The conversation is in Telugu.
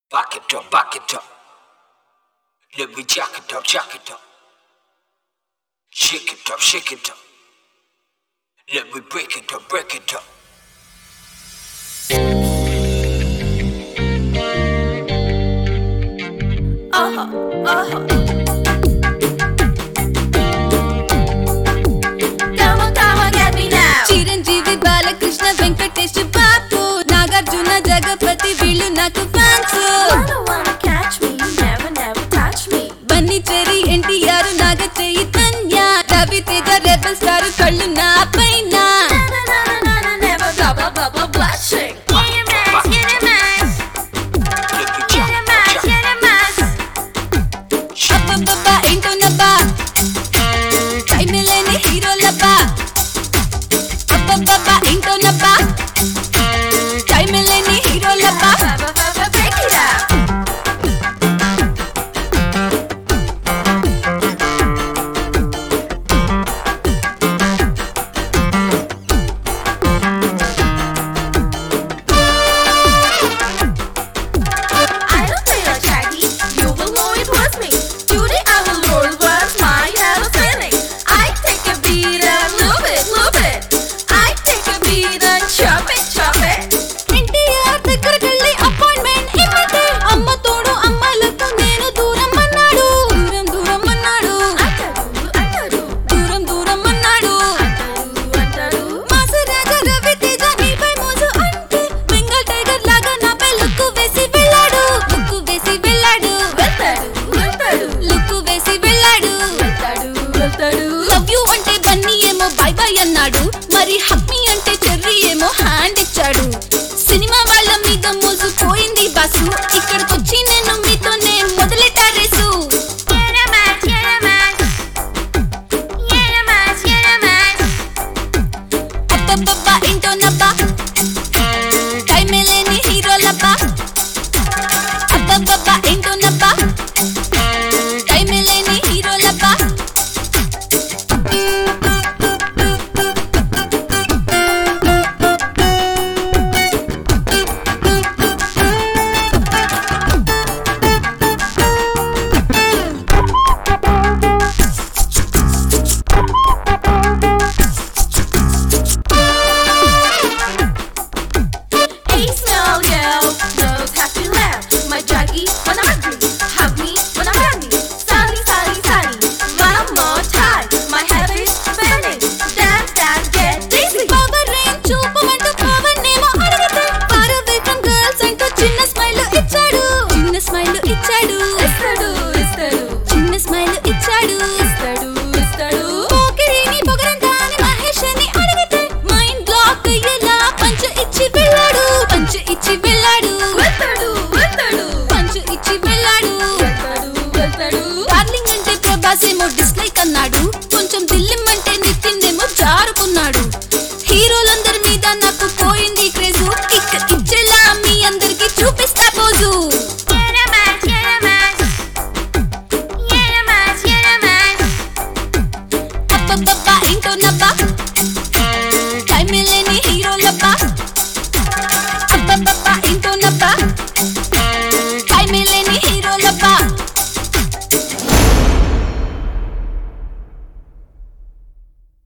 Back it up, back it up. Let me jack it up, jack it up. Shake it up, shake it up. Let me break it up, break it up. Come on, get me now. Chiranjeevi, Balakrishna, Venkatesh, Babu, Nagarjuna, Jagapati, Veelu naku fans. Wanna catch me, never touch me. Bunny Cherry, NTR, Naga Chaitanya, Ravi Teja, Rebel Star, Kallu na paina. Never blah blushing. Abba ఏంటో నబ్బా టైమిలేని హీరోలబ్బా అబ్బబ్బా ఏంటో నబ్బా టైమిలేని హీరోలబ్బా Break it up. I don't feel like Shaggy. You will know it was me. Today I will roll what's my hello feeling. I take a beat and loop it. I take a beat and chop it. NTR దగ్గరకెళ్ళి అపాయింట్మెంట్ ఇవ్వతే అమ్మ తోడు అమ్మాయిలకు నేను దూరం అన్నాడు దూరం అన్నాడు దూరం అన్నాడు అంటారు. మాసరాజ రవి తేజ నీపై మోజు అంటే బెంగాల్ టైగర్ లాగా నాపై లుక్కు వేసి వెళ్ళాడు వెళ్తాడు. లవ్ యూ అంటే బన్నీ ఏమో బై బై అన్నాడు మరి హక్మీ అంటే చెర్రీ ఏమో హ్యాండ్ ఇచ్చాడు సినిమా వాళ్ళ మీద మోజు పోయింది బాసు ఇక్కడికొచ్చి నేను మీతోనే మొదలెట్టా రేసు అబ్బబ్బబ్బా ఏంటో నబ్బా టైమే లేని హీరోలబ్బా అబ్బబ్బబ్బా ఏంటో నబ్బా టైమే లేని హీరోలబ్బా A small girl knows how to laugh. My Jackie wanna argue, hug me wanna hug me. Sunny. One more time, my head is spinning. Dance, get dizzy. Power range చూపమంటూ పవర్ నేమో అడిగితే ఫార్ అవే ఫ్రమ్ గర్ల్స్ అంటూ చిన్న స్మైల్ ఇచ్చాడు